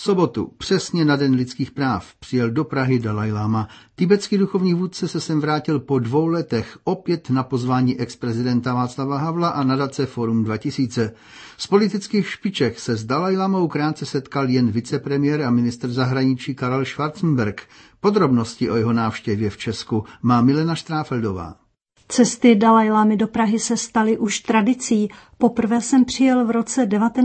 sobotu, přesně na Den lidských práv, přijel do Prahy Dalaj Lama. Tibetský duchovní vůdce se sem vrátil po 2 letech, opět na pozvání ex-prezidenta Václava Havla a nadace Forum 2000. Z politických špiček se s Dalaj Lamou krátce setkal jen vicepremiér a ministr zahraničí Karel Schwarzenberg. Podrobnosti o jeho návštěvě v Česku má Milena Štráfeldová. Cesty Dalajlámy do Prahy se staly už tradicí. Poprvé jsem přijel v roce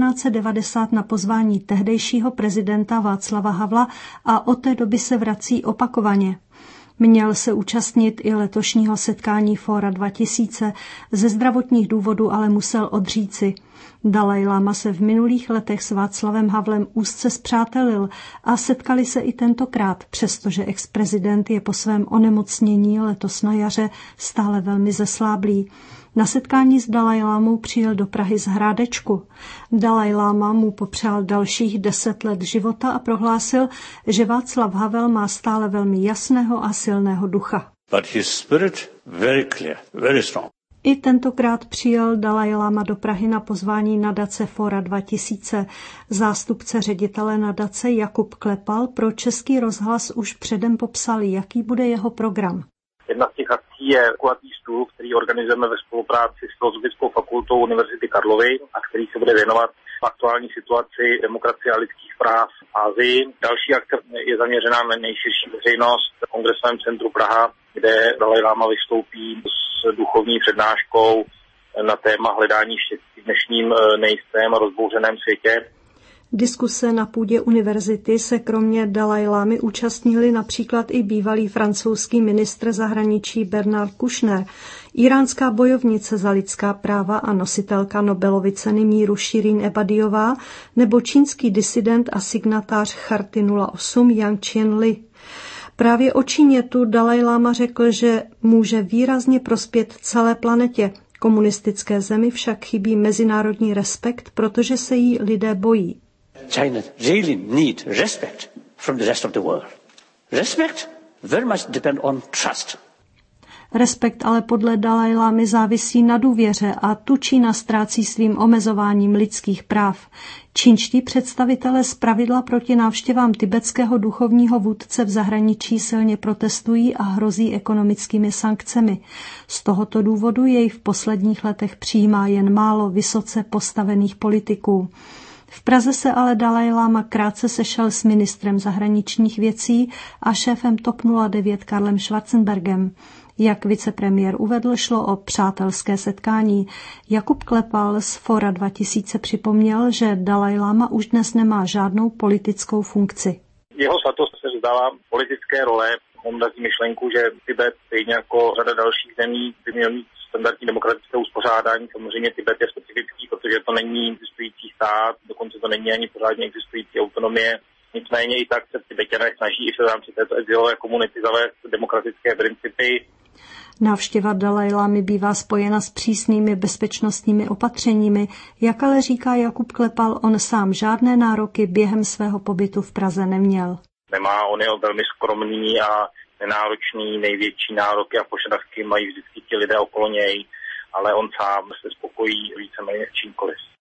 1990 na pozvání tehdejšího prezidenta Václava Havla a od té doby se vrací opakovaně. Měl se účastnit i letošního setkání Fóra 2000, ze zdravotních důvodů ale musel odříci. Dalaj Lama se v minulých letech s Václavem Havlem úzce spřátelil a setkali se i tentokrát, přestože ex-prezident je po svém onemocnění letos na jaře stále velmi zesláblý. Na setkání s Dalaj Lámou přijel do Prahy z Hrádečku. Dalaj Lama mu popřál dalších 10 let života a prohlásil, že Václav Havel má stále velmi jasného a silného ducha. But his spirit very clear, very strong. I tentokrát přijel Dalaj Lama do Prahy na pozvání nadace Fóra 2000. Zástupce ředitele nadace Jakub Klepal pro Český rozhlas už předem popsal, jaký bude jeho program. Jedna z těch akcí je kulatý stůl, který organizujeme ve spolupráci s Filozofickou fakultou Univerzity Karlovy a který se bude věnovat aktuální situaci demokracie a lidských práv v Asii. Další akce je zaměřená na nejširší veřejnost v Kongresovém centru Praha, kde Dalaj Lama vystoupí s duchovní přednáškou na téma hledání štěstí v dnešním nejistém a rozbouřeném světě. Diskuse na půdě univerzity se kromě Dalaj Lámy účastnili například i bývalý francouzský ministr zahraničí Bernard Kouchner, iránská bojovnice za lidská práva a nositelka Nobelovy ceny míru Shirin Ebadiová nebo čínský disident a signatář Charty 08 Yang Qianli. Právě o Číně tu Dalaj Lama řekl, že může výrazně prospět celé planetě. Komunistické zemi však chybí mezinárodní respekt, protože se jí lidé bojí. China really need respect from the rest of the world. Respect very much depend on trust. Respekt ale podle Dalaj Lámy závisí na důvěře a tu Čína ztrácí svým omezováním lidských práv. Čínští představitelé zpravidla proti návštěvám tibetského duchovního vůdce v zahraničí silně protestují a hrozí ekonomickými sankcemi. Z tohoto důvodu jej v posledních letech přijímá jen málo vysoce postavených politiků. V Praze se ale Dalaj Lama krátce sešel s ministrem zahraničních věcí a šéfem TOP 09 Karlem Schwarzenbergem. Jak vicepremiér uvedl, šlo o přátelské setkání. Jakub Klepal z Fóra 2000 připomněl, že Dalaj Lama už dnes nemá žádnou politickou funkci. Jeho svatost se vzdala politické role. On dá myšlenku, že Tibet, stejně jako řada dalších zemí, by měl mít standardní demokratické uspořádání. Samozřejmě Tibet je specifický, protože to není existující stát, dokonce to není ani pořádně existující autonomie. Nicméně i tak se Tibetané snaží i v rámci této exilové komunity zavést demokratické principy. Návštěva Dalaj Lámy bývá spojena s přísnými bezpečnostními opatřeními, jak ale říká Jakub Klepal, on sám žádné nároky během svého pobytu v Praze neměl. Nemá, on je velmi skromný a nenáročný, největší nároky a požadavky mají vždycky ti lidé okolo něj, ale on sám se spokojí víceméně s čímkoliv.